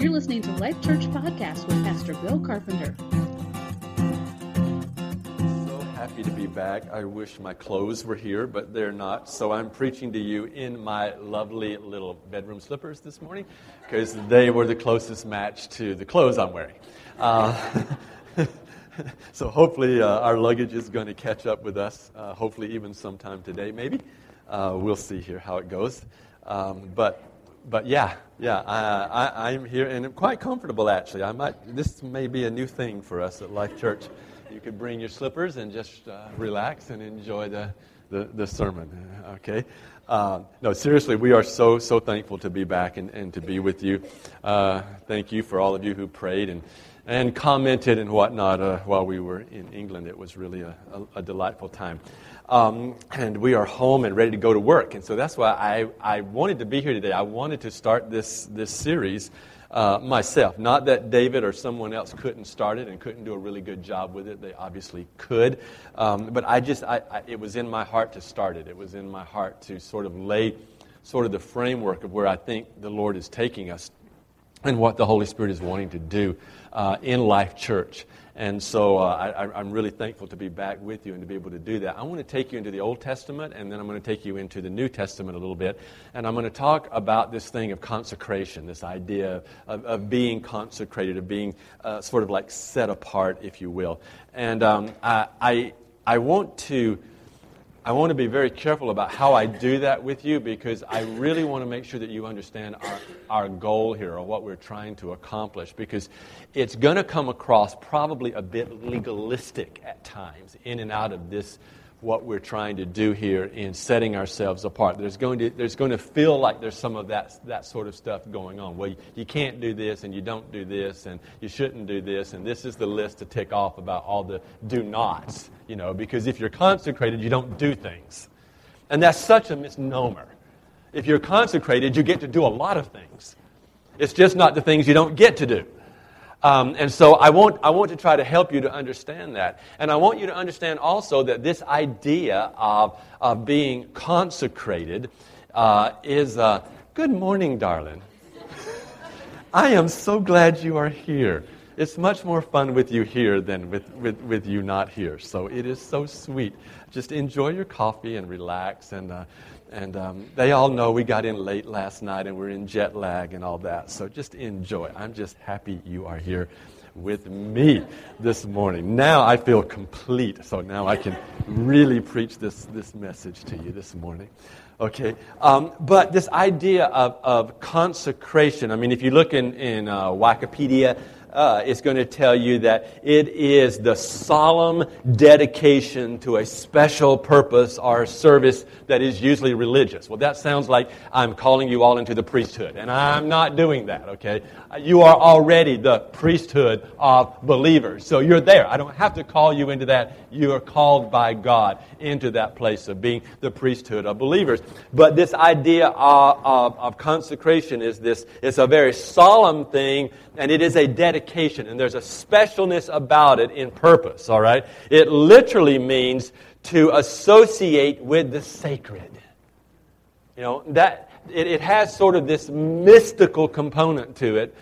You're listening to Life Church Podcast with Pastor Bill Carpenter. So happy to be back. I wish my clothes were here, but they're not. So I'm preaching to you in my lovely little bedroom slippers this morning because they were the closest match to the clothes I'm wearing. So hopefully our luggage is going to catch up with us, hopefully even sometime today maybe. We'll see here how it goes. But yeah, I'm here and I'm quite comfortable actually. This may be a new thing for us at Life Church. You could bring your slippers and just relax and enjoy the sermon. Okay. No, seriously, we are so thankful to be back and to be with you. Thank you for all of you who prayed and commented and whatnot while we were in England. It was really a delightful time. And we are home and ready to go to work. And so that's why I wanted to be here today. I wanted to start this series myself. Not that David or someone else couldn't start it and couldn't do a really good job with it. They obviously could. But it was in my heart to start it. It was in my heart to sort of lay sort of the framework of where I think the Lord is taking us and what the Holy Spirit is wanting to do in Life Church. And so I'm really thankful to be back with you and to be able to do that. I want to take you into the Old Testament, and then I'm going to take you into the New Testament a little bit. And I'm going to talk about this thing of consecration, this idea of being consecrated, of being sort of like set apart, if you will. And I want to be very careful about how I do that with you because I really want to make sure that you understand our goal here or what we're trying to accomplish because it's going to come across probably a bit legalistic at times in and out of this, what we're trying to do here in setting ourselves apart. There's going to feel like there's some of that sort of stuff going on. Well, you can't do this and you don't do this and you shouldn't do this and this is the list to tick off about all the do nots, because if you're consecrated, you don't do things. And that's such a misnomer. If you're consecrated, you get to do a lot of things. It's just not the things you don't get to do. And so I want to try to help you to understand that. And I want you to understand also that this idea of being consecrated is, good morning, darling. I am so glad you are here. It's much more fun with you here than with you not here. So it is so sweet. Just enjoy your coffee and relax. And they all know we got in late last night and we're in jet lag and all that. So just enjoy. I'm just happy you are here with me this morning. Now I feel complete. So now I can really preach this message to you this morning. Okay, but this idea of consecration, I mean, if you look in Wikipedia, it's going to tell you that it is the solemn dedication to a special purpose or service that is usually religious. Well, that sounds like I'm calling you all into the priesthood, and I'm not doing that, okay? You are already the priesthood of believers, so you're there. I don't have to call you into that. You are called by God into that place of being the priesthood of believers. But this idea of consecration is this, it's a very solemn thing, and it is a dedication, and there's a specialness about it in purpose, all right? It literally means to associate with the sacred. That it has sort of this mystical component to it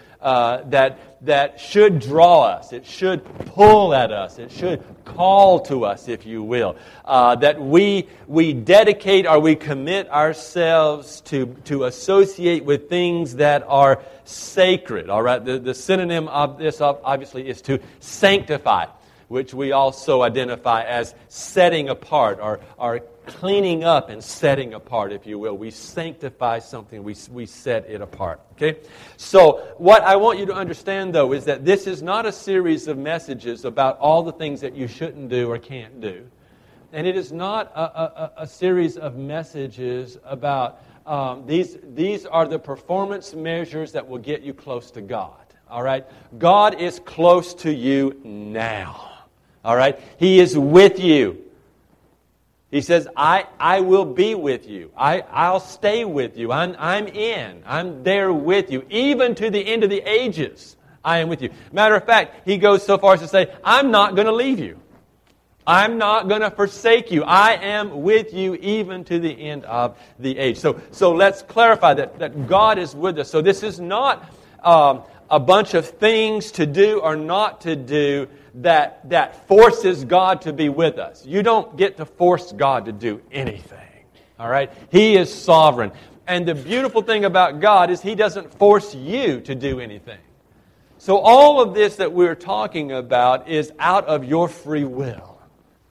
that should draw us. It should pull at us. It should call to us, if you will. That we dedicate or we commit ourselves to associate with things that are sacred. All right. The synonym of this obviously is to sanctify, which we also identify as setting apart or cleaning up and setting apart, if you will. We sanctify something, we set it apart. Okay? So what I want you to understand, though, is that this is not a series of messages about all the things that you shouldn't do or can't do. And it is not a series of messages about these are the performance measures that will get you close to God. All right? God is close to you now. All right? He is with you. He says, I will be with you. I'll stay with you. I'm there with you. Even to the end of the ages, I am with you. Matter of fact, he goes so far as to say, I'm not going to leave you. I'm not going to forsake you. I am with you even to the end of the age. So let's clarify that God is with us. So this is not a bunch of things to do or not to do that forces God to be with us. You don't get to force God to do anything. All right? He is sovereign. And the beautiful thing about God is He doesn't force you to do anything. So all of this that we're talking about is out of your free will.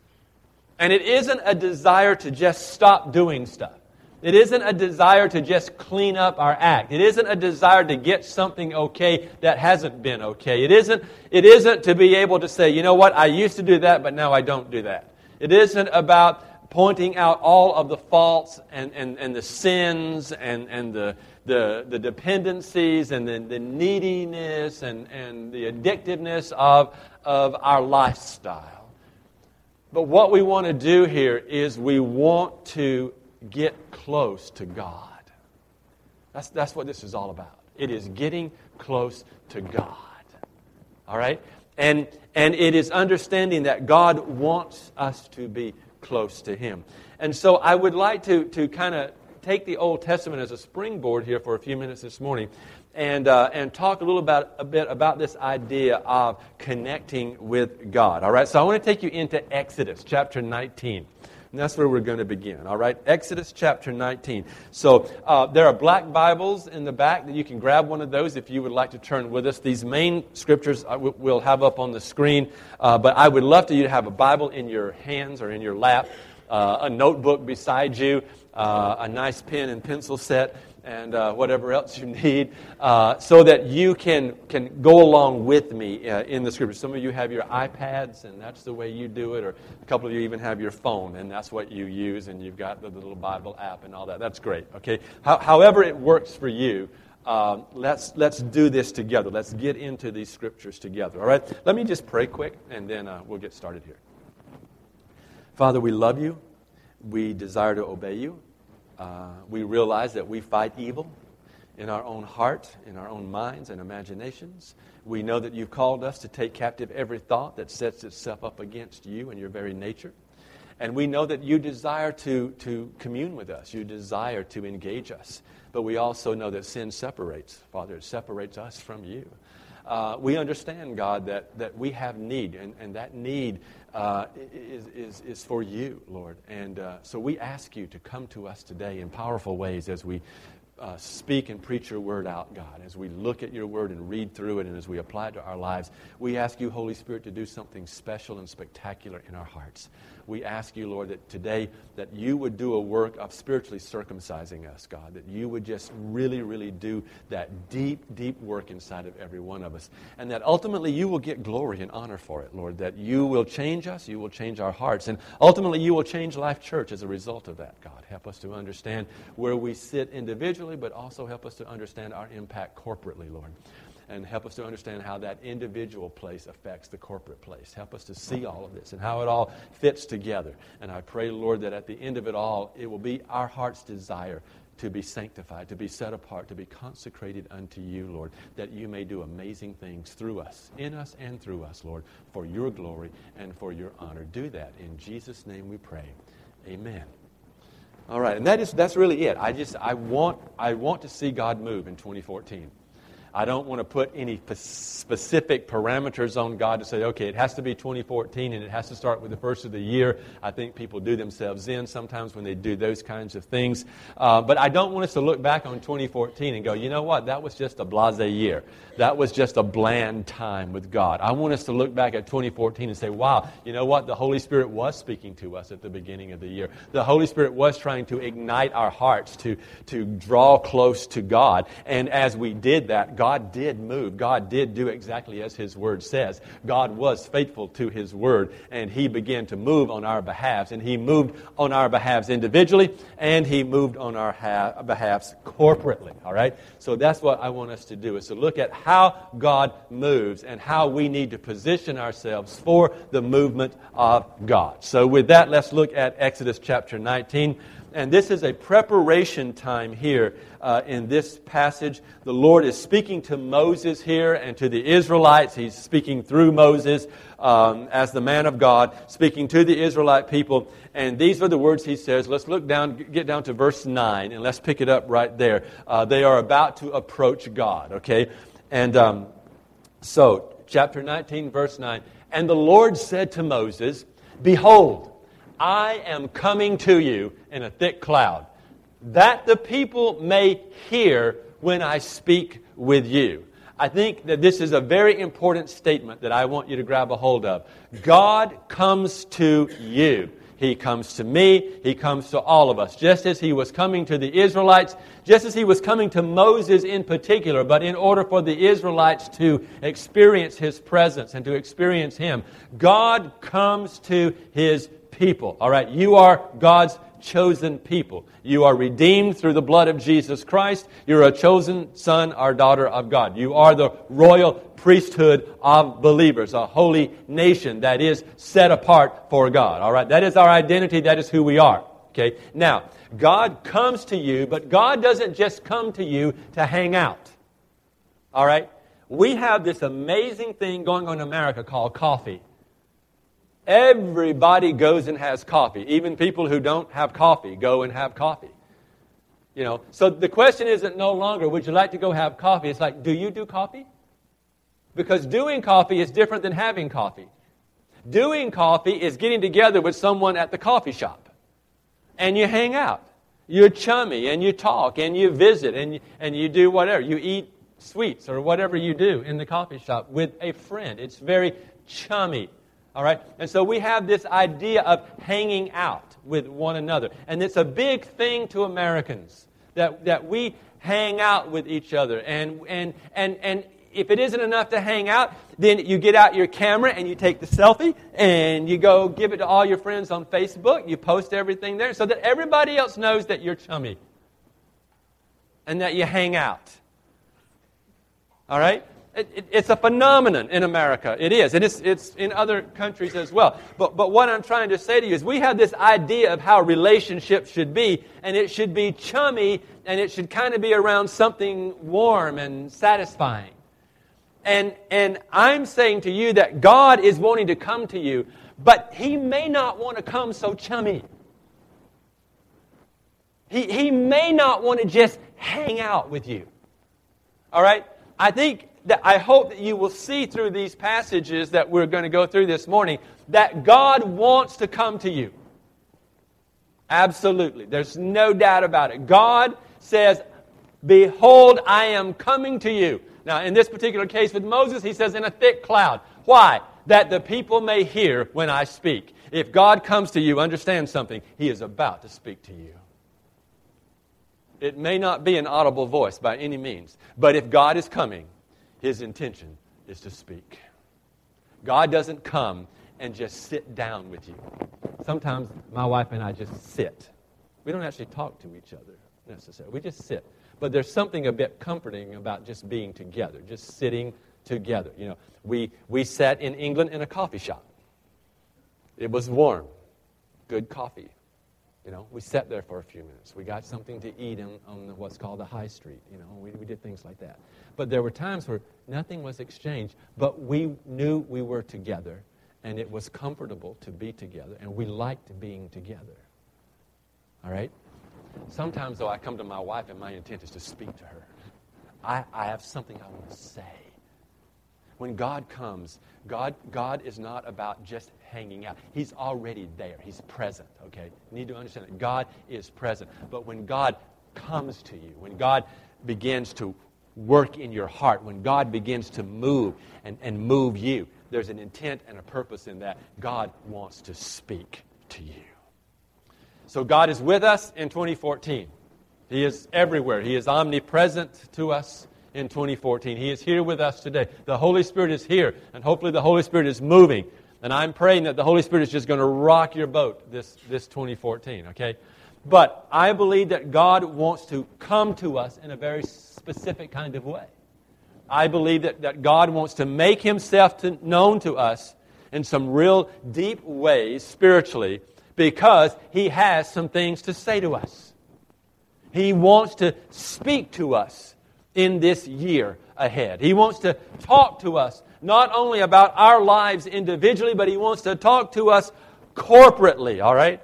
And it isn't a desire to just stop doing stuff. It isn't a desire to just clean up our act. It isn't a desire to get something okay that hasn't been okay. It isn't to be able to say, you know what, I used to do that, but now I don't do that. It isn't about pointing out all of the faults and the sins and the dependencies and the neediness and the addictiveness of our lifestyle. But what we want to do here is we want to get close to God. That's what this is all about. It is getting close to God. All right? And it is understanding that God wants us to be close to Him. And so I would like to kind of take the Old Testament as a springboard here for a few minutes this morning and talk a bit about this idea of connecting with God. All right? So I want to take you into Exodus chapter 19. And that's where we're going to begin, all right? Exodus chapter 19. So there are black Bibles in the back that you can grab one of those if you would like to turn with us. These main scriptures we'll have up on the screen, but I would love for you to have a Bible in your hands or in your lap, a notebook beside you, a nice pen and pencil set, and whatever else you need, so that you can go along with me in the Scripture. Some of you have your iPads, and that's the way you do it, or a couple of you even have your phone, and that's what you use, and you've got the little Bible app and all that. That's great, okay? However it works for you, let's do this together. Let's get into these Scriptures together, all right? Let me just pray quick, and then we'll get started here. Father, we love you. We desire to obey you. We realize that we fight evil in our own heart, in our own minds and imaginations. We know that you've called us to take captive every thought that sets itself up against you and your very nature. And we know that you desire to commune with us. You desire to engage us. But we also know that sin separates. Father, it separates us from you. We understand, God, that we have need, and that need is for you, Lord. And so we ask you to come to us today in powerful ways as we speak and preach your word out, God. As we look at your word and read through it and as we apply it to our lives, we ask you, Holy Spirit, to do something special and spectacular in our hearts. We ask you, Lord, that today that you would do a work of spiritually circumcising us, God, that you would just really, really do that deep, deep work inside of every one of us, and that ultimately you will get glory and honor for it, Lord, that you will change us, you will change our hearts, and ultimately you will change Life Church as a result of that, God. Help us to understand where we sit individually, but also help us to understand our impact corporately, Lord. And help us to understand how that individual place affects the corporate place. Help us to see all of this and how it all fits together. And I pray, Lord, that at the end of it all, it will be our heart's desire to be sanctified, to be set apart, to be consecrated unto you, Lord, that you may do amazing things through us, in us and through us, Lord, for your glory and for your honor. Do that. In Jesus' name we pray. Amen. All right, and that's really it. I want to see God move in 2014. I don't want to put any specific parameters on God to say, okay, it has to be 2014 and it has to start with the first of the year. I think people do themselves in sometimes when they do those kinds of things. But I don't want us to look back on 2014 and go, you know what, that was just a blasé year. That was just a bland time with God. I want us to look back at 2014 and say, wow, you know what, the Holy Spirit was speaking to us at the beginning of the year. The Holy Spirit was trying to ignite our hearts to draw close to God. And as we did that, God did move. God did do exactly as His Word says. God was faithful to His Word, and He began to move on our behalves. And He moved on our behalves individually, and He moved on our behalves corporately. All right? So that's what I want us to do, is to look at how God moves and how we need to position ourselves for the movement of God. So with that, let's look at Exodus chapter 19. And this is a preparation time here in this passage. The Lord is speaking to Moses here and to the Israelites. He's speaking through Moses as the man of God, speaking to the Israelite people. And these are the words He says. Let's get down to verse 9, and let's pick it up right there. They are about to approach God, okay? And so, chapter 19, verse 9, and the Lord said to Moses, Behold, I am coming to you in a thick cloud, that the people may hear when I speak with you. I think that this is a very important statement that I want you to grab a hold of. God comes to you. He comes to me. He comes to all of us. Just as He was coming to the Israelites, just as He was coming to Moses in particular, but in order for the Israelites to experience His presence and to experience Him, God comes to His people. All right, you are God's chosen people. You are redeemed through the blood of Jesus Christ. You're a chosen son or daughter of God. You are the royal priesthood of believers, a holy nation that is set apart for God. All right, that is our identity. That is who we are. Okay, now, God comes to you, but God doesn't just come to you to hang out. All right, we have this amazing thing going on in America called coffee. Everybody goes and has coffee. Even people who don't have coffee go and have coffee. You know, so the question isn't no longer, would you like to go have coffee? It's like, do you do coffee? Because doing coffee is different than having coffee. Doing coffee is getting together with someone at the coffee shop. And you hang out. You're chummy and you talk and you visit and you do whatever. You eat sweets or whatever you do in the coffee shop with a friend. It's very chummy. All right? And so we have this idea of hanging out with one another. And it's a big thing to Americans that we hang out with each other. And if it isn't enough to hang out, then you get out your camera and you take the selfie and you go give it to all your friends on Facebook. You post everything there so that everybody else knows that you're chummy and that you hang out. All right? It's a phenomenon in America. It is. And it's in other countries as well. But what I'm trying to say to you is we have this idea of how relationships should be, and it should be chummy, and it should kind of be around something warm and satisfying. And I'm saying to you that God is wanting to come to you, but He may not want to come so chummy. He may not want to just hang out with you. All right? I hope that you will see through these passages that we're going to go through this morning that God wants to come to you. Absolutely. There's no doubt about it. God says, Behold, I am coming to you. Now, in this particular case with Moses, He says, in a thick cloud. Why? That the people may hear when I speak. If God comes to you, understand something. He is about to speak to you. It may not be an audible voice by any means, but if God is coming, His intention is to speak. God doesn't come and just sit down with you. Sometimes my wife and I just sit. We don't actually talk to each other necessarily. We just sit. But there's something a bit comforting about just being together, just sitting together. You know, we sat in England in a coffee shop. It was warm, good coffee. You know, we sat there for a few minutes. We got something to eat on what's called the high street. You know, we did things like that. But there were times where nothing was exchanged, but we knew we were together, and it was comfortable to be together, and we liked being together. All right? Sometimes, though, I come to my wife, and my intent is to speak to her. I have something I want to say. When God comes, God is not about just hanging out. He's already there. He's present, okay? You need to understand that God is present. But when God comes to you, when God begins to work in your heart, when God begins to move and move you, there's an intent and a purpose in that. God wants to speak to you. So God is with us in 2014. He is everywhere. He is omnipresent to us in 2014. He is here with us today. The Holy Spirit is here, and hopefully the Holy Spirit is moving. And I'm praying that the Holy Spirit is just going to rock your boat this 2014, okay? But I believe that God wants to come to us in a very specific kind of way. I believe that God wants to make Himself known to us in some real deep ways spiritually because He has some things to say to us. He wants to speak to us in this year ahead. He wants to talk to us not only about our lives individually, but He wants to talk to us corporately, all right?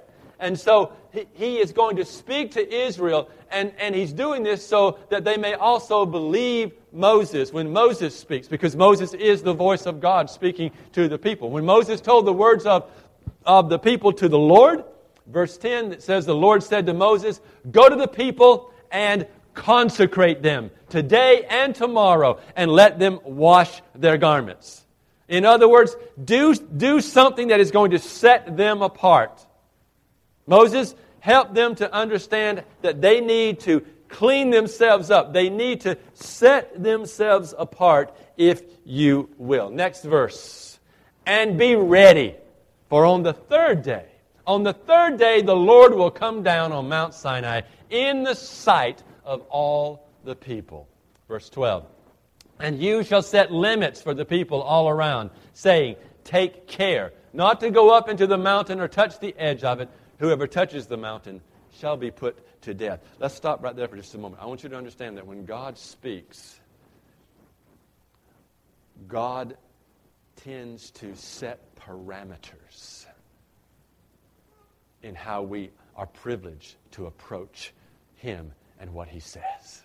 And so he is going to speak to Israel, and he's doing this so that they may also believe Moses when Moses speaks, because Moses is the voice of God speaking to the people. When Moses told the words of the people to the Lord, verse 10, it says, the Lord said to Moses, go to the people and consecrate them today and tomorrow, and let them wash their garments. In other words, do something that is going to set them apart. Moses, help them to understand that they need to clean themselves up. They need to set themselves apart, if you will. Next verse. And be ready, for on the third day, the Lord will come down on Mount Sinai in the sight of all the people. Verse 12. And you shall set limits for the people all around, saying, take care not to go up into the mountain or touch the edge of it. Whoever touches the mountain shall be put to death. Let's stop right there for just a moment. I want you to understand that when God speaks, God tends to set parameters in how we are privileged to approach Him and what He says.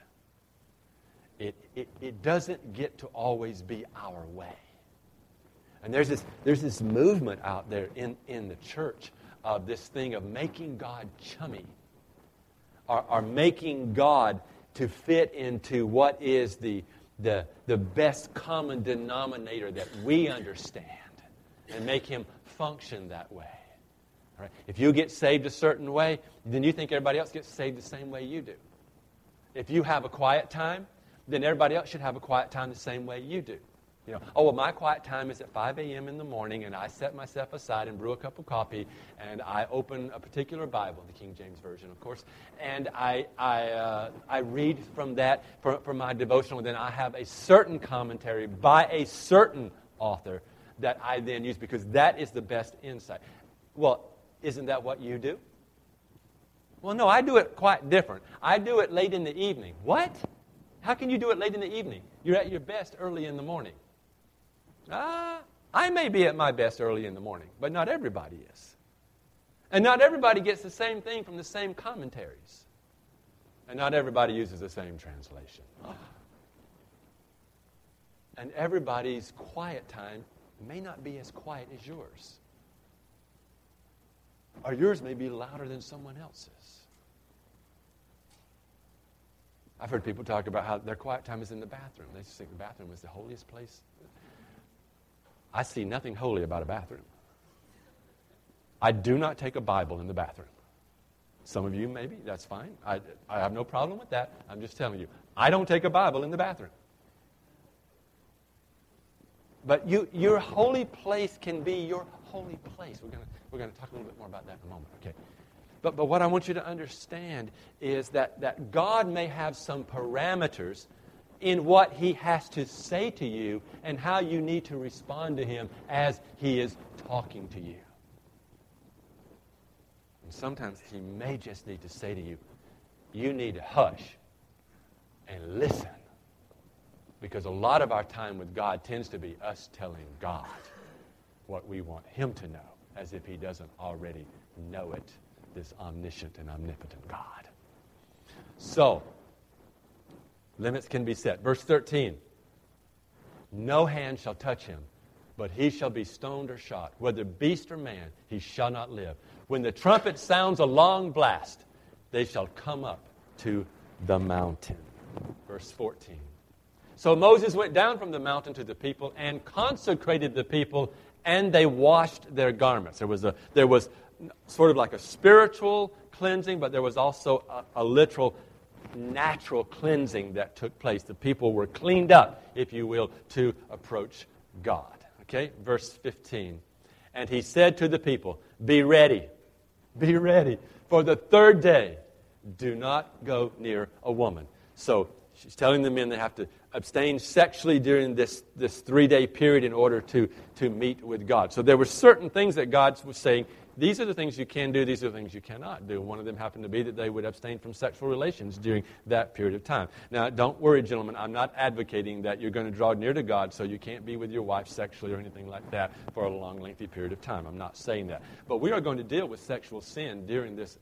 It doesn't get to always be our way. And there's this movement out there in the church of this thing of making God chummy, or making God to fit into what is the best common denominator that we understand, and make Him function that way. All right? If you get saved a certain way, then you think everybody else gets saved the same way you do. If you have a quiet time, then everybody else should have a quiet time the same way you do. You know, oh, well, my quiet time is at 5 a.m. in the morning, and I set myself aside and brew a cup of coffee, and I open a particular Bible, the King James Version, of course, and I read from that for my devotional. And then I have a certain commentary by a certain author that I then use, because that is the best insight. Well, isn't that what you do? Well, no, I do it quite different. I do it late in the evening. What? How can you do it late in the evening? You're at your best early in the morning. I may be at my best early in the morning, but not everybody is. And not everybody gets the same thing from the same commentaries. And not everybody uses the same translation. And everybody's quiet time may not be as quiet as yours. Or yours may be louder than someone else's. I've heard people talk about how their quiet time is in the bathroom. They just think the bathroom is the holiest place. I see nothing holy about a bathroom. I do not take a Bible in the bathroom. Some of you, maybe, that's fine. I have no problem with that. I'm just telling you, I don't take a Bible in the bathroom. But your holy place can be your holy place. We're going to talk a little bit more about that in a moment, okay? But what I want you to understand is that God may have some parameters in what He has to say to you and how you need to respond to Him as He is talking to you. And sometimes He may just need to say to you, you need to hush and listen. Because a lot of our time with God tends to be us telling God what we want Him to know, as if He doesn't already know it, this omniscient and omnipotent God. So, limits can be set. Verse 13, no hand shall touch him, but he shall be stoned or shot. Whether beast or man, he shall not live. When the trumpet sounds a long blast, they shall come up to the mountain. Verse 14. So Moses went down from the mountain to the people and consecrated the people, and they washed their garments. There was sort of like a spiritual cleansing, but there was also a literal natural cleansing that took place. The people were cleaned up, if you will, to approach God. Okay, verse 15. And he said to the people, be ready, for the third day, do not go near a woman. So she's telling the men they have to abstain sexually during this 3-day period in order to meet with God. So there were certain things that God was saying, these are the things you can do, these are the things you cannot do. One of them happened to be that they would abstain from sexual relations during that period of time. Now, don't worry, gentlemen, I'm not advocating that you're going to draw near to God so you can't be with your wife sexually or anything like that for a long, lengthy period of time. I'm not saying that. But we are going to deal with sexual sin during this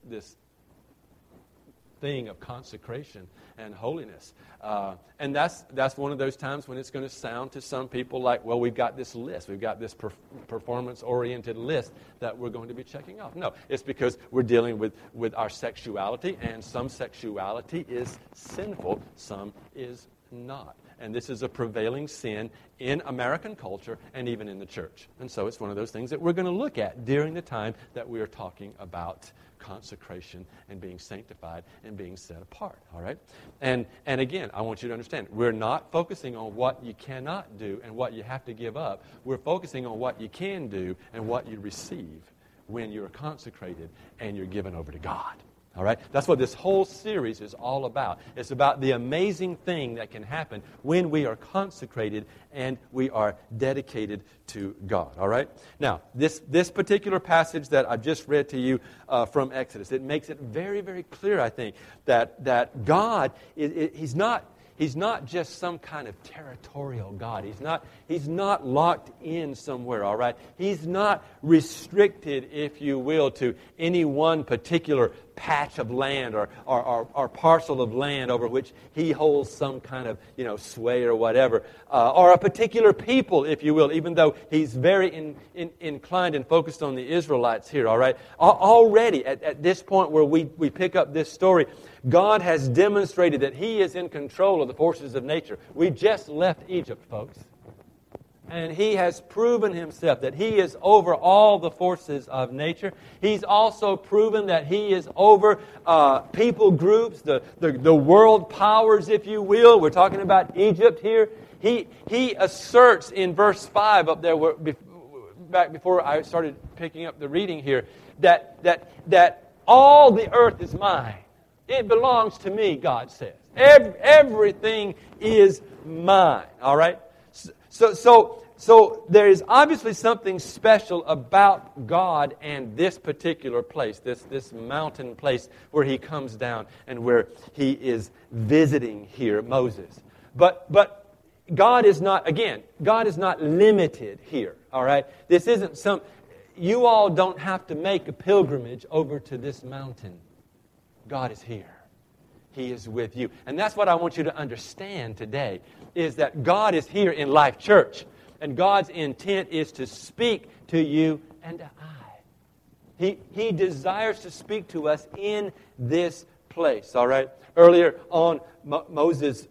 thing of consecration and holiness. And that's one of those times when it's going to sound to some people like, well, we've got this list. We've got this performance-oriented list that we're going to be checking off. No, it's because we're dealing with our sexuality, and some sexuality is sinful, some is not. And this is a prevailing sin in American culture and even in the church. And so it's one of those things that we're going to look at during the time that we are talking about consecration and being sanctified and being set apart, all right? And again, I want you to understand, we're not focusing on what you cannot do and what you have to give up. We're focusing on what you can do and what you receive when you're consecrated and you're given over to God. All right? That's what this whole series is all about. It's about the amazing thing that can happen when we are consecrated and we are dedicated to God. All right? Now, this particular passage that I've just read to you from Exodus, it makes it very, very clear, I think, that God, He's not just some kind of territorial God. He's not locked in somewhere, all right? He's not restricted, if you will, to any one particular patch of land or parcel of land over which He holds some kind of, sway or whatever. Or a particular people, if you will, even though He's very inclined and focused on the Israelites here, all right? Already, at this point where we pick up this story, God has demonstrated that He is in control of the forces of nature. We just left Egypt, folks. And He has proven Himself that He is over all the forces of nature. He's also proven that He is over people groups, the world powers, if you will. We're talking about Egypt here. He asserts in verse 5 up there, back before I started picking up the reading here, that all the earth is mine. It belongs to me, God says. Everything is mine. All right? So there is obviously something special about God and this particular place, this mountain place where He comes down and where He is visiting here, Moses. But God is not limited here. All right? This isn't you all don't have to make a pilgrimage over to this mountain. God is here. He is with you. And that's what I want you to understand today, is that God is here in Life Church. And God's intent is to speak to you and to I. He desires to speak to us in this place, all right? Earlier on, Moses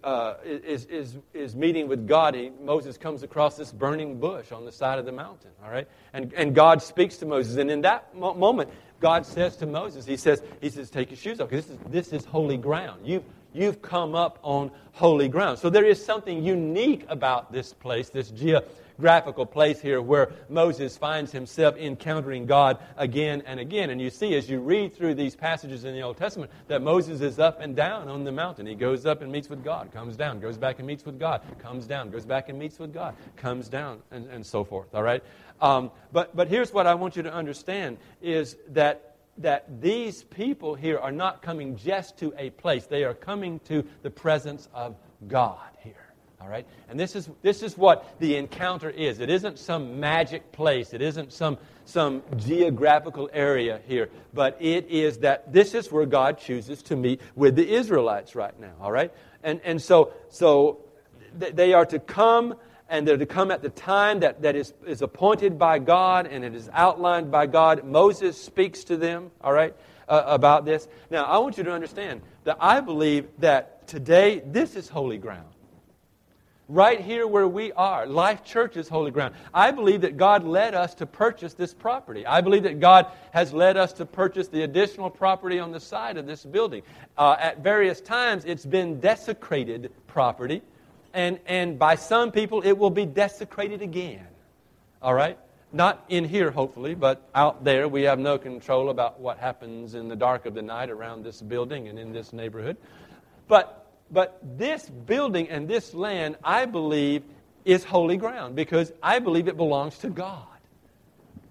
is meeting with God. Moses comes across this burning bush on the side of the mountain, all right? And God speaks to Moses. And in that moment, God says to Moses, He says, take your shoes off, because this is holy ground. You've come up on holy ground. So there is something unique about this place, this geographical place here where Moses finds himself encountering God again and again. And you see, as you read through these passages in the Old Testament, that Moses is up and down on the mountain. He goes up and meets with God, comes down, goes back and meets with God, comes down, goes back and meets with God, comes down, and so forth. All right? But here's what I want you to understand is that these people here are not coming just to a place. They are coming to the presence of God here. All right? And this is what the encounter is. It isn't some magic place. It isn't some geographical area here. But it is that this is where God chooses to meet with the Israelites right now. All right? And so they are to come, and they're to come at the time that is appointed by God, and it is outlined by God. Moses speaks to them, all right, about this. Now, I want you to understand that I believe that today this is holy ground. Right here where we are, Life Church is holy ground. I believe that God led us to purchase this property. I believe that God has led us to purchase the additional property on the side of this building. At various times, it's been desecrated property. And by some people, it will be desecrated again. All right? Not in here, hopefully, but out there. We have no control about what happens in the dark of the night around this building and in this neighborhood. But this building and this land, I believe, is holy ground because I believe it belongs to God.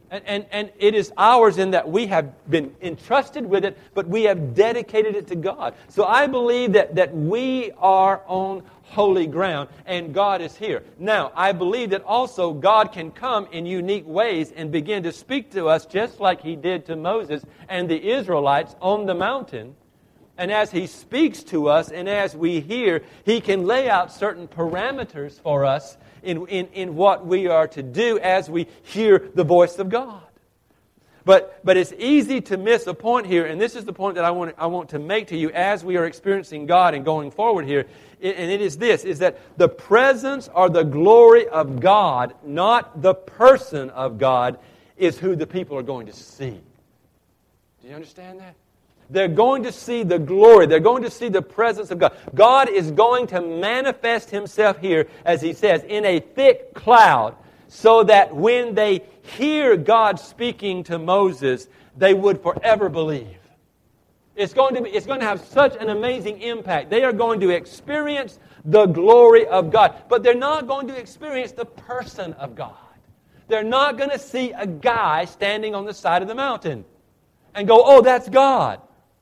And it is ours in that we have been entrusted with it, but we have dedicated it to God. So I believe that we are on holy ground, and God is here. Now, I believe that also God can come in unique ways and begin to speak to us just like He did to Moses and the Israelites on the mountain. And as He speaks to us and as we hear, He can lay out certain parameters for us in what we are to do as we hear the voice of God. But it's easy to miss a point here, and this is the point that I want to make to you as we are experiencing God and going forward here, and it is this, is that the presence or the glory of God, not the person of God, is who the people are going to see. Do you understand that? They're going to see the glory. They're going to see the presence of God. God is going to manifest Himself here, as He says, in a thick cloud, so that when they hear God speaking to Moses, they would forever believe. It's going to have such an amazing impact. They are going to experience the glory of God, but they're not going to experience the person of God. They're not going to see a guy standing on the side of the mountain and go, "Oh, that's God."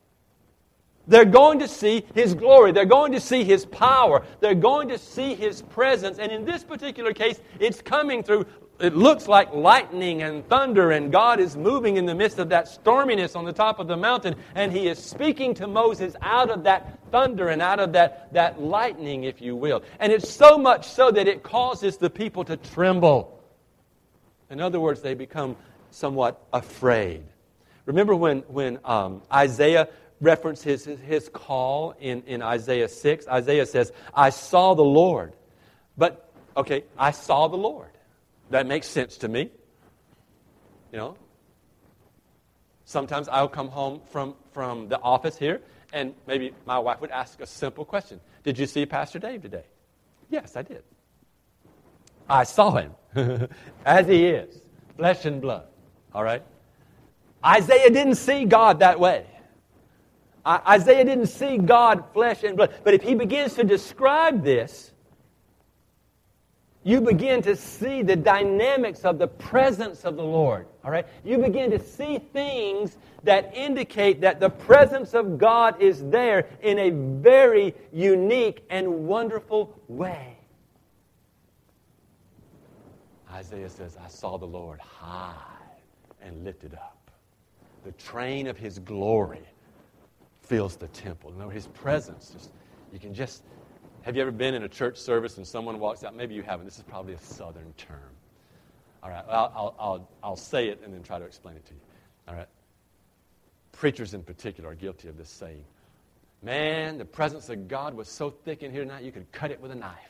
They're going to see His glory. They're going to see His power. They're going to see His presence. And in this particular case, it's coming through, it looks like lightning and thunder, and God is moving in the midst of that storminess on the top of the mountain, and He is speaking to Moses out of that thunder and out of that lightning, if you will. And it's so much so that it causes the people to tremble. In other words, they become somewhat afraid. Remember when Isaiah references his call in Isaiah 6. Isaiah says, "I saw the Lord." But, okay, I saw the Lord. That makes sense to me. You know? Sometimes I'll come home from the office here, and maybe my wife would ask a simple question. "Did you see Pastor Dave today?" "Yes, I did." I saw him as he is, flesh and blood. All right? Isaiah didn't see God that way. Isaiah didn't see God flesh and blood. But if he begins to describe this, you begin to see the dynamics of the presence of the Lord. All right? You begin to see things that indicate that the presence of God is there in a very unique and wonderful way. Isaiah says, "I saw the Lord high and lifted up. The train of His glory fills the temple." You know, His presence, have you ever been in a church service and someone walks out? Maybe you haven't. This is probably a southern term. All right, I'll say it and then try to explain it to you. All right. Preachers in particular are guilty of this saying. "Man, the presence of God was so thick in here tonight you could cut it with a knife."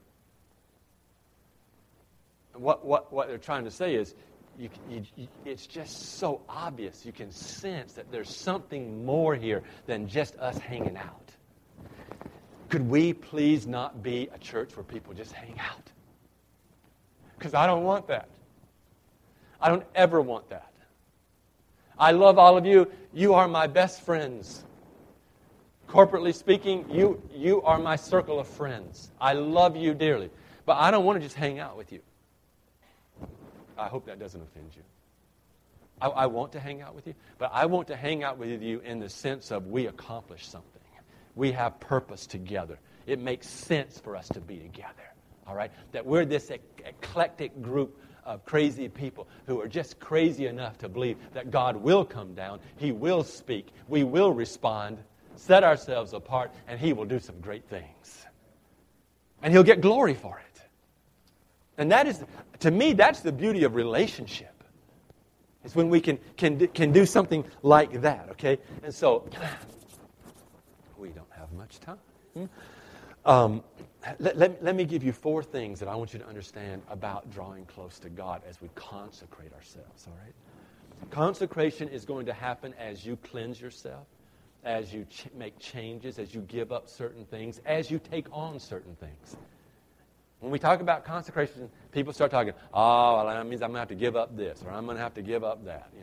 And what they're trying to say is, it's just so obvious. You can sense that there's something more here than just us hanging out. Could we please not be a church where people just hang out? Because I don't want that. I don't ever want that. I love all of you. You are my best friends. Corporately speaking, you are my circle of friends. I love you dearly. But I don't want to just hang out with you. I hope that doesn't offend you. I want to hang out with you, but I want to hang out with you in the sense of we accomplish something. We have purpose together. It makes sense for us to be together, all right? That we're this eclectic group of crazy people who are just crazy enough to believe that God will come down, He will speak, we will respond, set ourselves apart, and He will do some great things. And He'll get glory for it. And that is, to me, that's the beauty of relationship. It's when we can do something like that, okay? And so, we don't have much time. Let me give you 4 things that I want you to understand about drawing close to God as we consecrate ourselves, all right? Consecration is going to happen as you cleanse yourself, as you make changes, as you give up certain things, as you take on certain things. When we talk about consecration, people start talking, "Oh, well, that means I'm going to have to give up this, or I'm going to have to give up that." You know,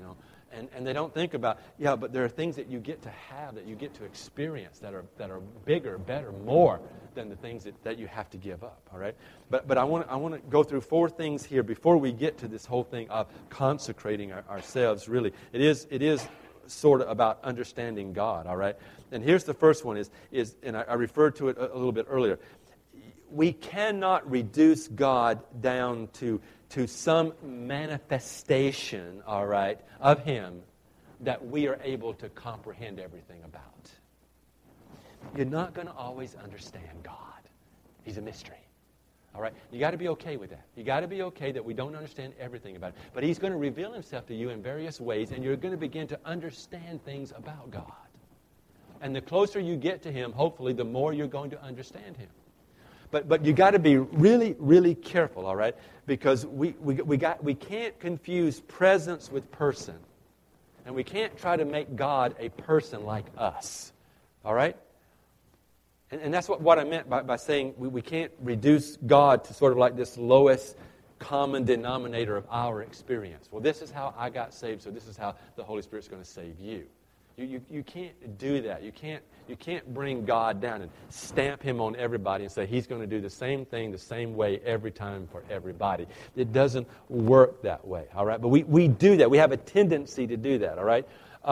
And they don't think about, but there are things that you get to have, that you get to experience that are bigger, better, more than the things that you have to give up, all right? But I want to go through 4 things here before we get to this whole thing of consecrating ourselves, really. It is sort of about understanding God, all right? And here's the first one is and I referred to it a little bit earlier. We cannot reduce God down to some manifestation, all right, of Him that we are able to comprehend everything about. You're not going to always understand God. He's a mystery. All right? You got to be okay with that. You got to be okay that we don't understand everything about it. But He's going to reveal Himself to you in various ways, and you're going to begin to understand things about God. And the closer you get to Him, hopefully, the more you're going to understand Him. But you got to be really, really careful, all right? Because we can't confuse presence with person. And we can't try to make God a person like us. All right? And that's what I meant by saying we can't reduce God to sort of like this lowest common denominator of our experience. Well, this is how I got saved, so this is how the Holy Spirit's going to save you. You can't do that. You can't bring God down and stamp Him on everybody and say He's going to do the same thing the same way every time for everybody. It doesn't work that way, all right? But we do that. We have a tendency to do that, all right?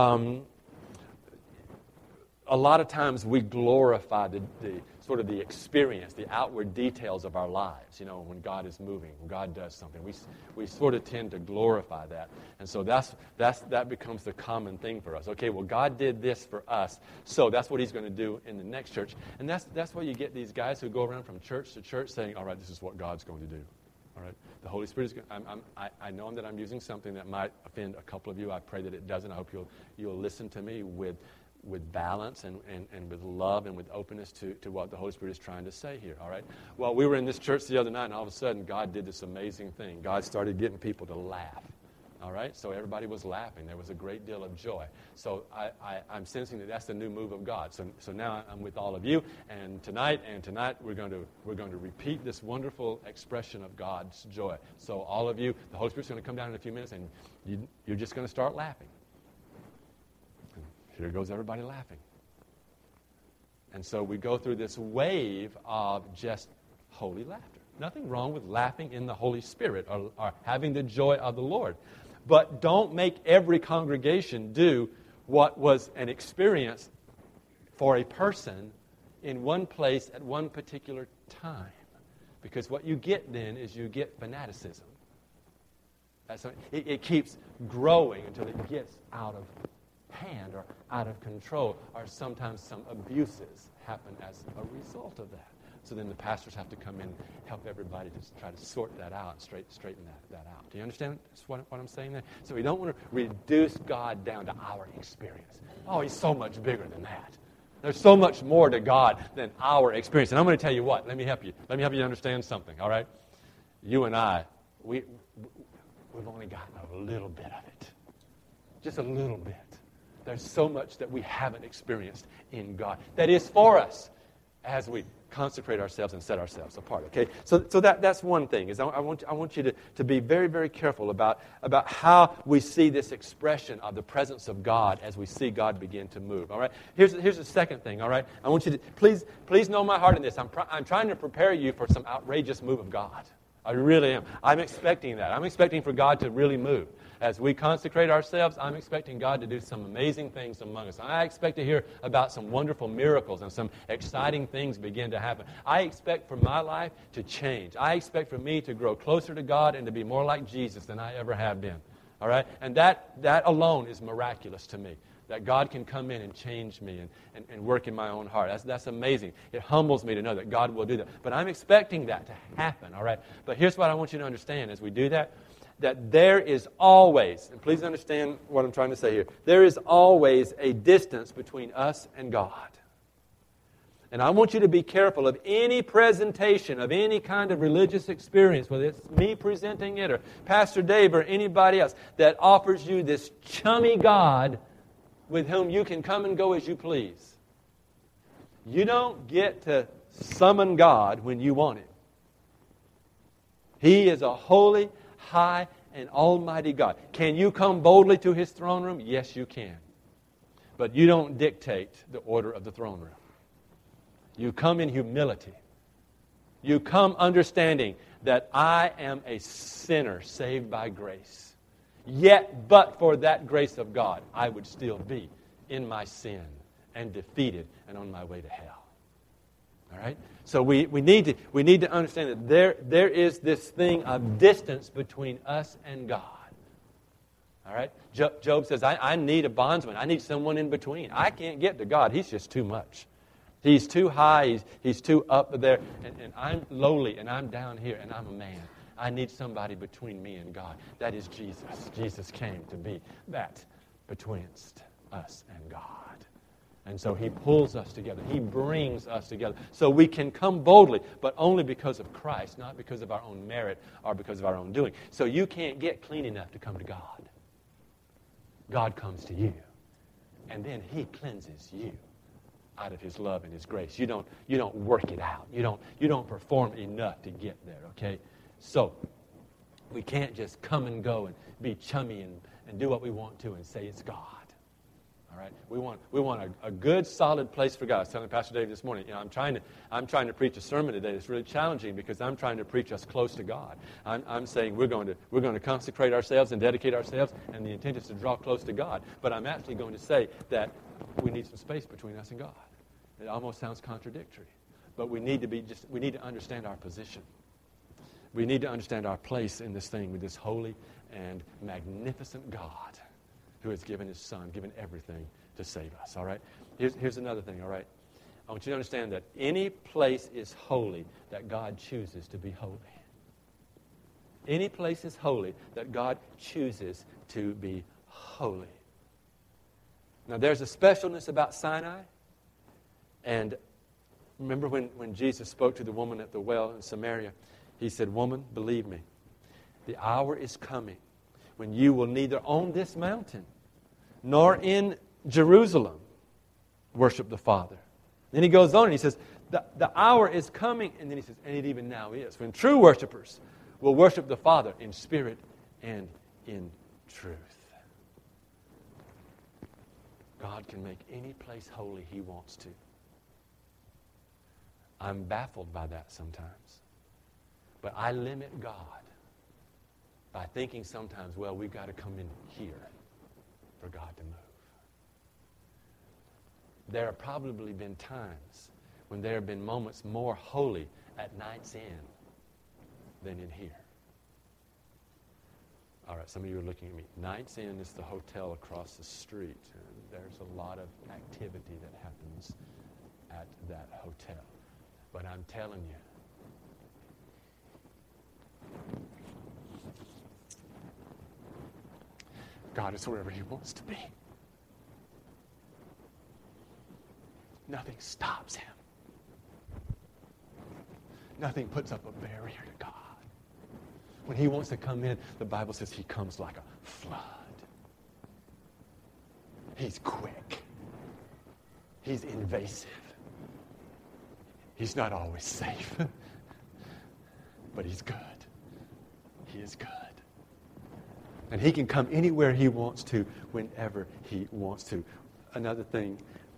A lot of times we glorify the sort of the experience, the outward details of our lives, when God is moving, when God does something. We sort of tend to glorify that. And so that becomes the common thing for us. Okay, well, God did this for us, so that's what He's going to do in the next church. And that's why you get these guys who go around from church to church saying, all right, this is what God's going to do. All right, the Holy Spirit is going. I know that I'm using something that might offend a couple of you. I pray that it doesn't. I hope you'll listen to me with balance and with love and with openness to what the Holy Spirit is trying to say here, all right? Well, we were in this church the other night, and all of a sudden, God did this amazing thing. God started getting people to laugh, all right? So everybody was laughing. There was a great deal of joy. So I'm sensing that that's the new move of God. So now I'm with all of you, and tonight we're going to repeat this wonderful expression of God's joy. So all of you, the Holy Spirit's going to come down in a few minutes, and you're just going to start laughing. Here goes everybody laughing. And so we go through this wave of just holy laughter. Nothing wrong with laughing in the Holy Spirit or having the joy of the Lord. But don't make every congregation do what was an experience for a person in one place at one particular time. Because what you get then is you get fanaticism. It keeps growing until it gets out of hand or out of control, or sometimes some abuses happen as a result of that. So then the pastors have to come in and help everybody to try to sort that out and straighten that out. Do you understand what I'm saying there? So we don't want to reduce God down to our experience. Oh, He's so much bigger than that. There's so much more to God than our experience. And I'm going to tell you what. Let me help you. Let me help you understand something, all right? You and I, we've only gotten a little bit of it. Just a little bit. There's so much that we haven't experienced in God that is for us as we consecrate ourselves and set ourselves apart. Okay, so that's one thing. Is I want you to be very, very careful about how we see this expression of the presence of God as we see God begin to move. All right. Here's the second thing. All right. I want you to please know my heart in this. I'm trying to prepare you for some outrageous move of God. I really am. I'm expecting that. I'm expecting for God to really move. As we consecrate ourselves, I'm expecting God to do some amazing things among us. I expect to hear about some wonderful miracles and some exciting things begin to happen. I expect for my life to change. I expect for me to grow closer to God and to be more like Jesus than I ever have been. All right? And that alone is miraculous to me. That God can come in and change me and work in my own heart. That's amazing. It humbles me to know that God will do that. But I'm expecting that to happen, all right? But here's what I want you to understand as we do that there is always, and please understand what I'm trying to say here, there is always a distance between us and God. And I want you to be careful of any presentation of any kind of religious experience, whether it's me presenting it or Pastor Dave or anybody else, that offers you this chummy God with whom you can come and go as you please. You don't get to summon God when you want Him. He is a holy, high, an almighty God. Can you come boldly to His throne room? Yes, you can. But you don't dictate the order of the throne room. You come in humility. You come understanding that I am a sinner saved by grace. Yet, but for that grace of God, I would still be in my sin and defeated and on my way to hell. All right? So we need to understand that there is this thing of distance between us and God. All right? Job says, I need a bondsman. I need someone in between. I can't get to God. He's just too much. He's too high. He's too up there. And I'm lowly, and I'm down here, and I'm a man. I need somebody between me and God. That is Jesus. Jesus came to be that betwixt us and God. And so He pulls us together. He brings us together. So we can come boldly, but only because of Christ, not because of our own merit or because of our own doing. So you can't get clean enough to come to God. God comes to you, and then He cleanses you out of His love and His grace. You don't work it out. You don't perform enough to get there, okay? So we can't just come and go and be chummy and do what we want to and say it's God. All right? We want a good, solid place for God. I was telling Pastor Dave this morning, I'm trying to preach a sermon today. It's really challenging because I'm trying to preach us close to God. I'm saying we're going to consecrate ourselves and dedicate ourselves, and the intent is to draw close to God. But I'm actually going to say that we need some space between us and God. It almost sounds contradictory, but we need to understand our position. We need to understand our place in this thing with this holy and magnificent God who has given His Son, given everything to save us, all right? Here's another thing, all right? I want you to understand that any place is holy that God chooses to be holy. Any place is holy that God chooses to be holy. Now, there's a specialness about Sinai, and remember when Jesus spoke to the woman at the well in Samaria, He said, "Woman, believe me, the hour is coming when you will neither on this mountain nor in Jerusalem worship the Father." Then He goes on and He says, the hour is coming, and then He says, and it even now is, when true worshipers will worship the Father in spirit and in truth. God can make any place holy He wants to. I'm baffled by that sometimes. But I limit God by thinking sometimes, well, we've got to come in here for God to move. There have probably been times when there have been moments more holy at Night's Inn than in here. All right, some of you are looking at me. Night's Inn is the hotel across the street. And there's a lot of activity that happens at that hotel. But I'm telling you, God is wherever He wants to be. Nothing stops Him. Nothing puts up a barrier to God. When He wants to come in, the Bible says He comes like a flood. He's quick. He's invasive. He's not always safe. But He's good. He is good. And He can come anywhere He wants to, whenever He wants to. Another thing,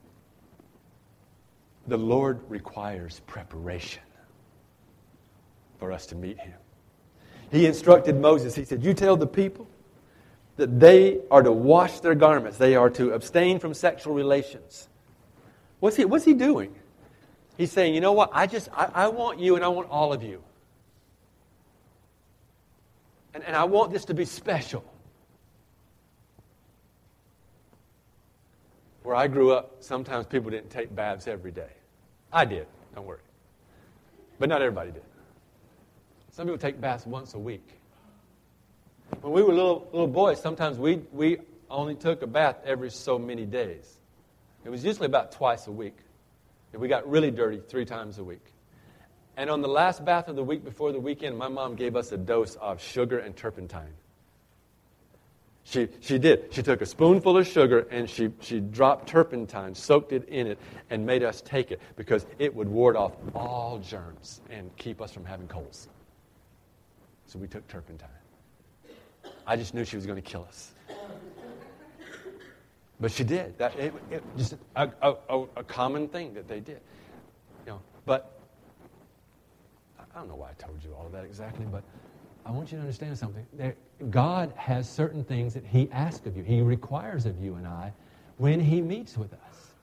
the Lord requires preparation for us to meet Him. He instructed Moses, He said, you tell the people that they are to wash their garments. They are to abstain from sexual relations. What's he doing? He's saying, you know what? I want you and I want all of you. And I want this to be special. Where I grew up, sometimes people didn't take baths every day. I did, don't worry. But not everybody did. Some people take baths once a week. When we were little boys, sometimes we only took a bath every so many days. It was usually about twice a week. If we got really dirty, 3 times a week. And on the last bath of the week before the weekend, my mom gave us a dose of sugar and turpentine. She did. She took a spoonful of sugar and she dropped turpentine, soaked it in it, and made us take it because it would ward off all germs and keep us from having colds. So we took turpentine. I just knew she was going to kill us. But she did. It just a common thing that they did. But I don't know why I told you all of that exactly, but I want you to understand something. God has certain things that He asks of you. He requires of you and I when He meets with us.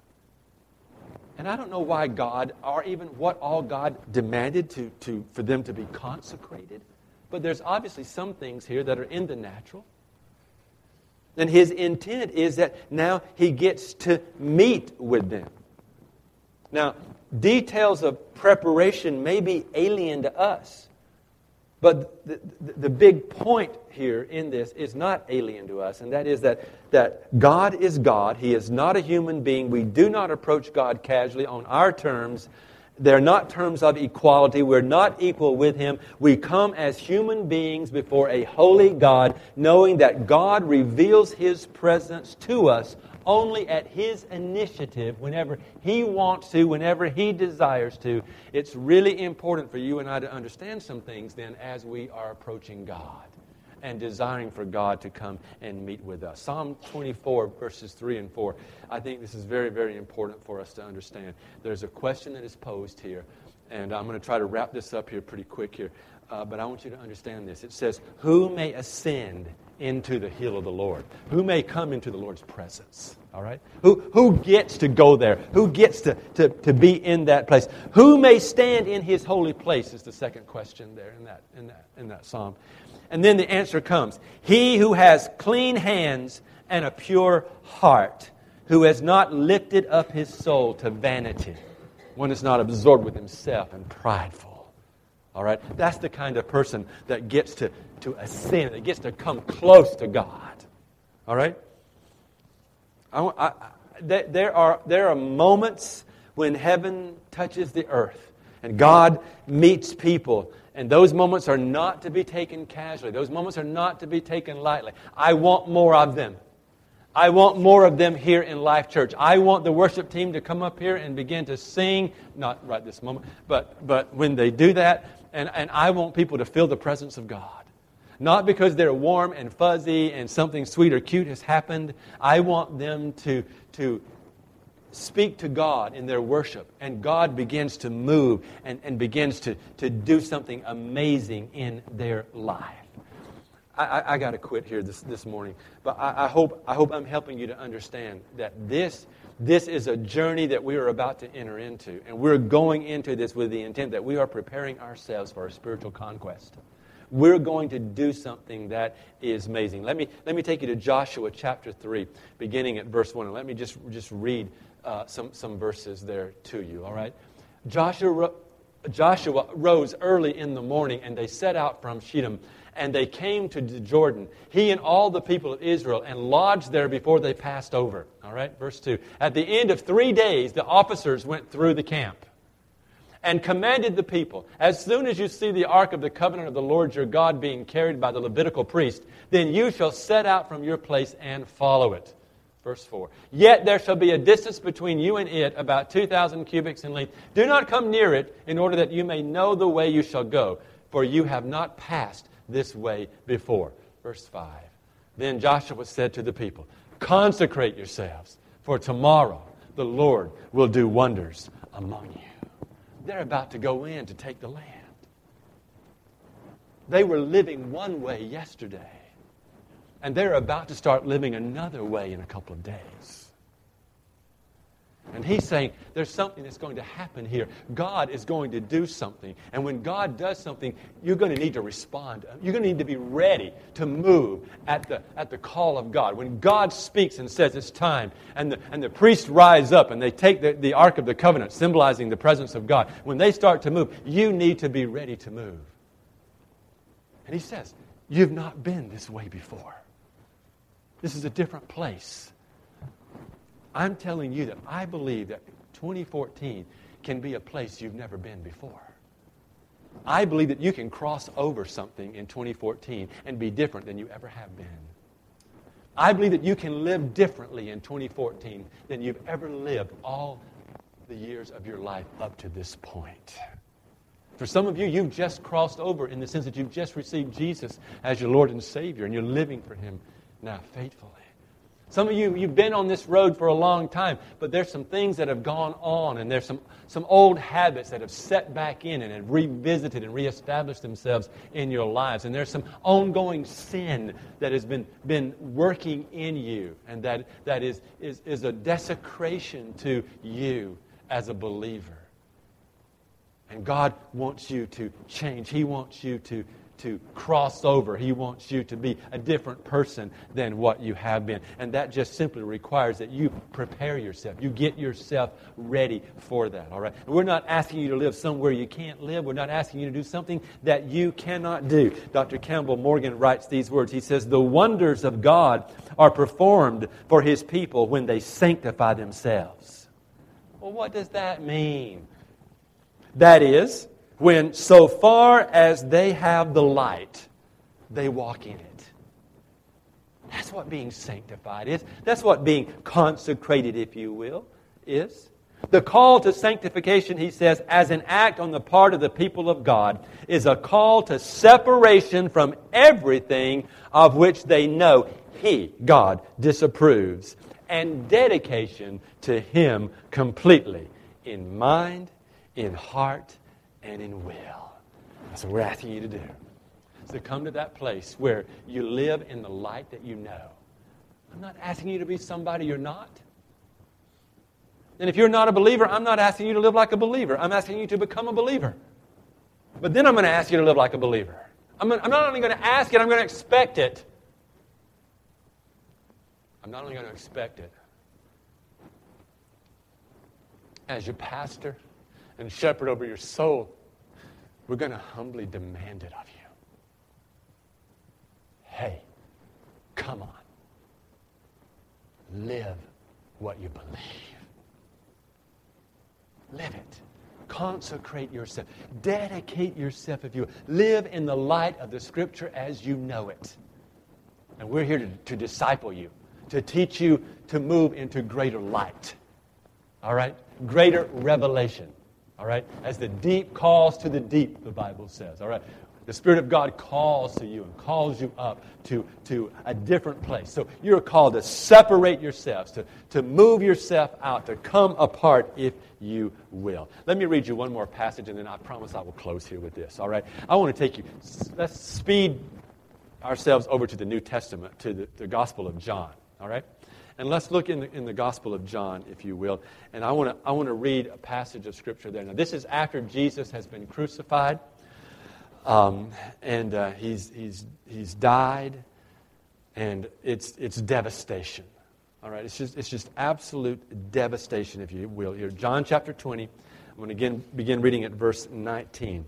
And I don't know why God, or even what all God demanded for them to be consecrated. But there's obviously some things here that are in the natural. And His intent is that now He gets to meet with them. Now, details of preparation may be alien to us. But the big point here in this is not alien to us, and that is that God is God. He is not a human being. We do not approach God casually on our terms. They're not terms of equality. We're not equal with Him. We come as human beings before a holy God, knowing that God reveals His presence to us only at His initiative, whenever He wants to, whenever He desires to. It's really important for you and I to understand some things then as we are approaching God and desiring for God to come and meet with us. Psalm 24, verses 3 and 4. I think this is very, very important for us to understand. There's a question that is posed here, and I'm going to try to wrap this up here pretty quick here. But I want you to understand this. It says, who may ascend into the hill of the Lord? Who may come into the Lord's presence? All right? Who gets to go there? Who gets to be in that place? Who may stand in His holy place is the second question there in that psalm. And then the answer comes. He who has clean hands and a pure heart, who has not lifted up his soul to vanity, one is not absorbed with himself and prideful. All right? That's the kind of person that gets to ascend, that gets to come close to God. All right? There are moments when heaven touches the earth and God meets people, and those moments are not to be taken casually. Those moments are not to be taken lightly. I want more of them. I want more of them here in Life Church. I want the worship team to come up here and begin to sing, not right this moment, but when they do that, and I want people to feel the presence of God. Not because they're warm and fuzzy and something sweet or cute has happened. I want them to speak to God in their worship, and God begins to move and begins to do something amazing in their life. I got to quit here this morning, but I hope I'm helping you to understand that this is a journey that we are about to enter into, and we're going into this with the intent that we are preparing ourselves for a spiritual conquest. We're going to do something that is amazing. Let me take you to Joshua chapter 3, beginning at verse 1, and let me just read some verses there to you. All right, Joshua rose early in the morning, and they set out from Shittim. And they came to the Jordan, he and all the people of Israel, and lodged there before they passed over. All right, verse 2. At the end of 3 days, the officers went through the camp and commanded the people, as soon as you see the ark of the covenant of the Lord your God being carried by the Levitical priest, then you shall set out from your place and follow it. Verse 4. Yet there shall be a distance between you and it, about 2,000 cubits in length. Do not come near it, in order that you may know the way you shall go, for you have not passed this way before. Verse 5. Then Joshua said to the people, consecrate yourselves, for tomorrow the Lord will do wonders among you. They're about to go in to take the land. They were living one way yesterday, and they're about to start living another way in a couple of days. And he's saying there's something that's going to happen here. God is going to do something. And when God does something, you're going to need to respond. You're going to need to be ready to move at the call of God. When God speaks and says it's time, and the priests rise up and they take the Ark of the Covenant, symbolizing the presence of God, when they start to move, you need to be ready to move. And he says, you've not been this way before. This is a different place. I'm telling you that I believe that 2014 can be a place you've never been before. I believe that you can cross over something in 2014 and be different than you ever have been. I believe that you can live differently in 2014 than you've ever lived all the years of your life up to this point. For some of you, you've just crossed over in the sense that you've just received Jesus as your Lord and Savior, and you're living for Him now faithfully. Some of you, you've been on this road for a long time, but there's some things that have gone on, and there's some old habits that have set back in and have revisited and reestablished themselves in your lives. And there's some ongoing sin that has been working in you, and that is a desecration to you as a believer. And God wants you to change. He wants you to cross over. He wants you to be a different person than what you have been. And that just simply requires that you prepare yourself. You get yourself ready for that, all right? And we're not asking you to live somewhere you can't live. We're not asking you to do something that you cannot do. Dr. Campbell Morgan writes these words. He says, "The wonders of God are performed for His people when they sanctify themselves." Well, what does that mean? That is, when so far as they have the light, they walk in it. That's what being sanctified is. That's what being consecrated, if you will, is. The call to sanctification, he says, as an act on the part of the people of God, is a call to separation from everything of which they know He, God, disapproves, and dedication to Him completely, in mind, in heart, and in will. That's what we're asking you to do. So come to that place where you live in the light that you know. I'm not asking you to be somebody you're not. And if you're not a believer, I'm not asking you to live like a believer. I'm asking you to become a believer. But then I'm going to ask you to live like a believer. I'm not only going to ask it, I'm going to expect it. I'm not only going to expect it. As your pastor and shepherd over your soul, we're going to humbly demand it of you. Hey, come on. Live what you believe. Live it. Consecrate yourself. Dedicate yourself, if you will. Live in the light of the Scripture as you know it. And we're here to disciple you, to teach you to move into greater light. All right? Greater revelation. All right? As the deep calls to the deep, the Bible says. All right? The Spirit of God calls to you and calls you up to a different place. So you're called to separate yourselves, to move yourself out, to come apart if you will. Let me read you one more passage, and then I promise I will close here with this. All right? I want to take you, let's speed ourselves over to the New Testament, to the Gospel of John. All right? And let's look in the Gospel of John, if you will. And I want to read a passage of Scripture there. Now, this is after Jesus has been crucified, and he's died, and it's devastation. All right, it's just absolute devastation, if you will. Here, John chapter 20. I'm going to begin reading at verse 19.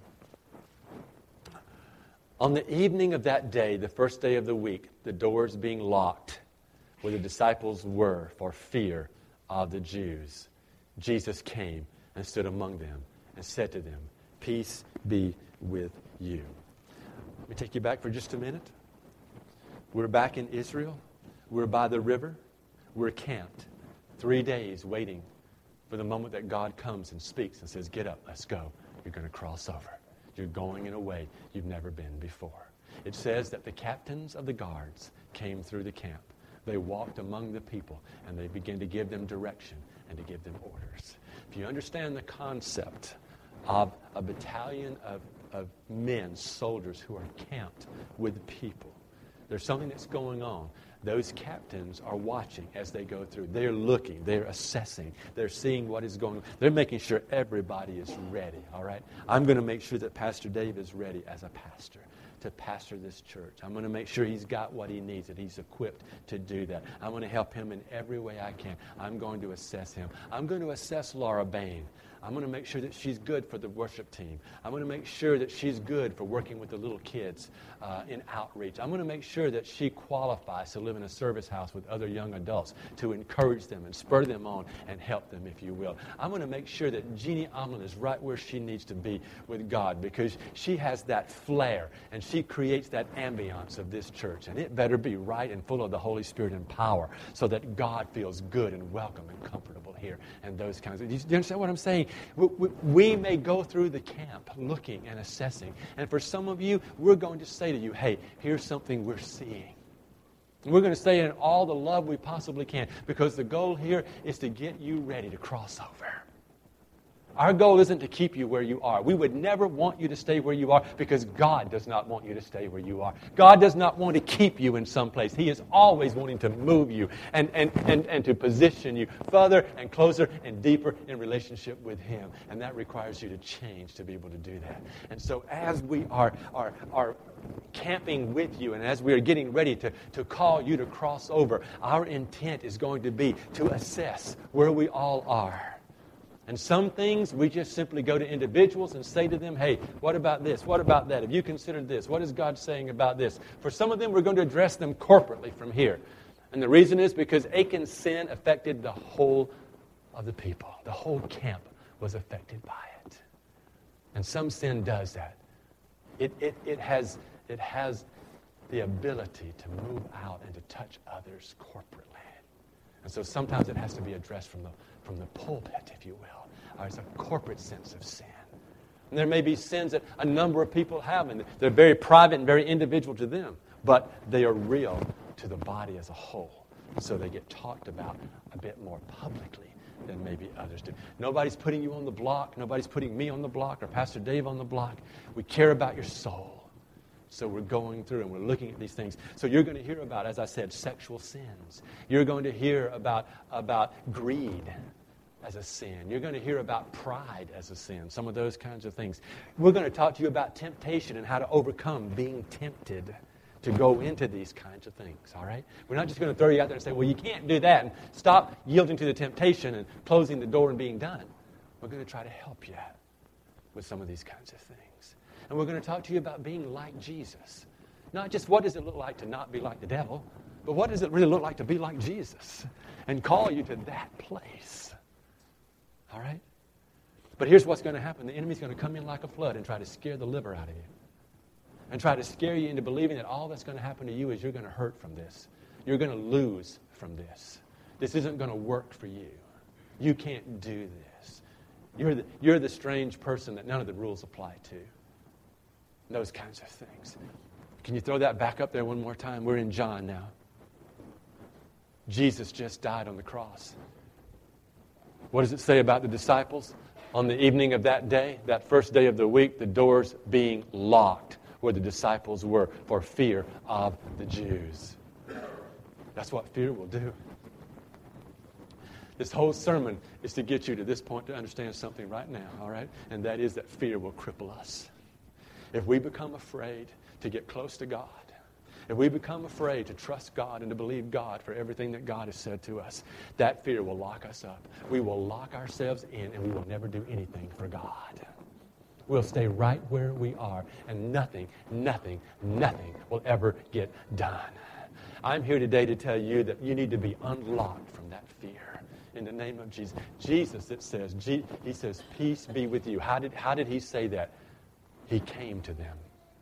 On the evening of that day, the first day of the week, the doors being locked, where the disciples were for fear of the Jews, Jesus came and stood among them and said to them, "Peace be with you." Let me take you back for just a minute. We're back in Israel. We're by the river. We're camped 3 days waiting for the moment that God comes and speaks and says, "Get up, let's go. You're going to cross over. You're going in a way you've never been before." It says that the captains of the guards came through the camp. They walked among the people, and they began to give them direction and to give them orders. If you understand the concept of a battalion of men, soldiers who are camped with people, there's something that's going on. Those captains are watching as they go through. They're looking. They're assessing. They're seeing what is going on. They're making sure everybody is ready, all right? I'm going to make sure that Pastor Dave is ready as a pastor to pastor this church. I'm going to make sure he's got what he needs, that he's equipped to do that. I'm going to help him in every way I can. I'm going to assess him. I'm going to assess Laura Bain. I'm going to make sure that she's good for the worship team. I'm going to make sure that she's good for working with the little kids in outreach. I'm going to make sure that she qualifies to live in a service house with other young adults, to encourage them and spur them on and help them, if you will. I'm going to make sure that Jeannie Omlin is right where she needs to be with God, because she has that flair and she creates that ambiance of this church. And it better be right and full of the Holy Spirit and power so that God feels good and welcome and comfortable here. here, and those kinds of... Do you understand what I'm saying? We may go through the camp looking and assessing. And for some of you, we're going to say to you, hey, here's something we're seeing. And we're going to say it in all the love we possibly can, because the goal here is to get you ready to cross over. Our goal isn't to keep you where you are. We would never want you to stay where you are, because God does not want you to stay where you are. God does not want to keep you in some place. He is always wanting to move you and to position you further and closer and deeper in relationship with Him. And that requires you to change to be able to do that. And so as we are camping with you, and as we are getting ready to call you to cross over, our intent is going to be to assess where we all are. And some things, we just simply go to individuals and say to them, hey, what about this? What about that? Have you considered this? What is God saying about this? For some of them, we're going to address them corporately from here. And the reason is because Achan's sin affected the whole of the people. The whole camp was affected by it. And some sin does that. It has the ability to move out and to touch others corporately. And so sometimes it has to be addressed from the pulpit, if you will. It's a corporate sense of sin. And there may be sins that a number of people have, and they're very private and very individual to them, but they are real to the body as a whole. So they get talked about a bit more publicly than maybe others do. Nobody's putting you on the block. Nobody's putting me on the block or Pastor Dave on the block. We care about your soul. So we're going through and we're looking at these things. So you're going to hear about, as I said, sexual sins. You're going to hear about greed as a sin. You're going to hear about pride as a sin, some of those kinds of things. We're going to talk to you about temptation and how to overcome being tempted to go into these kinds of things, all right? We're not just going to throw you out there and say, well, you can't do that, and stop yielding to the temptation and closing the door and being done. We're going to try to help you with some of these kinds of things. And we're going to talk to you about being like Jesus. Not just what does it look like to not be like the devil, but what does it really look like to be like Jesus and call you to that place. All right? But here's what's going to happen. The enemy's going to come in like a flood and try to scare the liver out of you. And try to scare you into believing that all that's going to happen to you is you're going to hurt from this. You're going to lose from this. This isn't going to work for you. You can't do this. You're the strange person that none of the rules apply to. Those kinds of things. Can you throw that back up there one more time? We're in John now. Jesus just died on the cross. What does it say about the disciples? On the evening of that day, that first day of the week, the doors being locked where the disciples were for fear of the Jews. That's what fear will do. This whole sermon is to get you to this point to understand something right now, all right? And that is that fear will cripple us. If we become afraid to get close to God, if we become afraid to trust God and to believe God for everything that God has said to us, that fear will lock us up. We will lock ourselves in, and we will never do anything for God. We'll stay right where we are, and nothing will ever get done. I'm here today to tell you that you need to be unlocked from that fear. In the name of Jesus. Jesus, it says, He says, peace be with you. How did He say that? He came to them.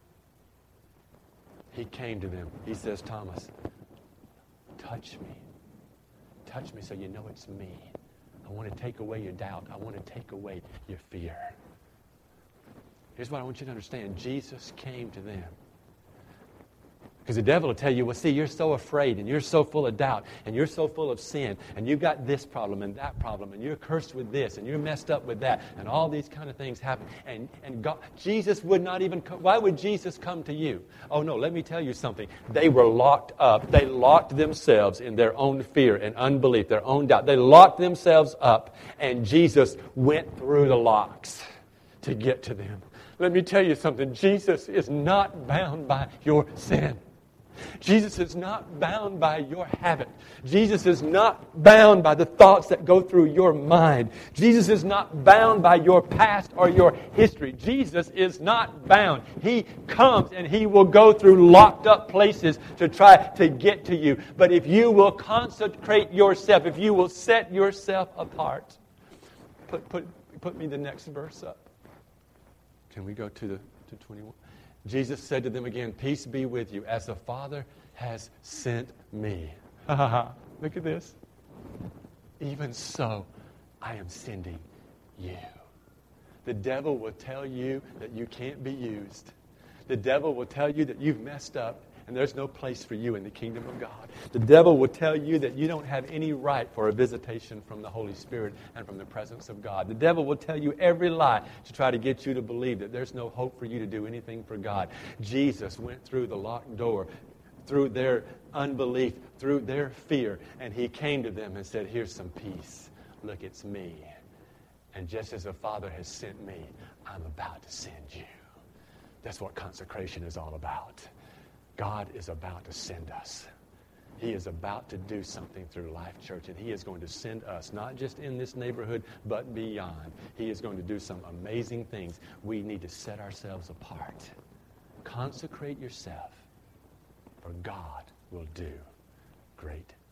He came to them. He says, Thomas, touch me. Touch me so you know it's me. I want to take away your doubt. I want to take away your fear. Here's what I want you to understand. Jesus came to them. Because the devil will tell you, well, see, you're so afraid, and you're so full of doubt, and you're so full of sin, and you've got this problem and that problem, and you're cursed with this, and you're messed up with that, and all these kind of things happen. And God, Jesus would not even come. Why would Jesus come to you? Oh, no, let me tell you something. They were locked up. They locked themselves in their own fear and unbelief, their own doubt. They locked themselves up, and Jesus went through the locks to get to them. Let me tell you something. Jesus is not bound by your sin. Jesus is not bound by your habit. Jesus is not bound by the thoughts that go through your mind. Jesus is not bound by your past or your history. Jesus is not bound. He comes and He will go through locked up places to try to get to you. But if you will consecrate yourself, if you will set yourself apart, put me the next verse up. Can we go to 21? Jesus said to them again, peace be with you, as the Father has sent me. Look at this. Even so, I am sending you. The devil will tell you that you can't be used. The devil will tell you that you've messed up and there's no place for you in the kingdom of God. The devil will tell you that you don't have any right for a visitation from the Holy Spirit and from the presence of God. The devil will tell you every lie to try to get you to believe that there's no hope for you to do anything for God. Jesus went through the locked door, through their unbelief, through their fear, and he came to them and said, here's some peace. Look, it's me. And just as the Father has sent me, I'm about to send you. That's what consecration is all about. God is about to send us. He is about to do something through Life Church, and he is going to send us, not just in this neighborhood, but beyond. He is going to do some amazing things. We need to set ourselves apart. Consecrate yourself, for God will do great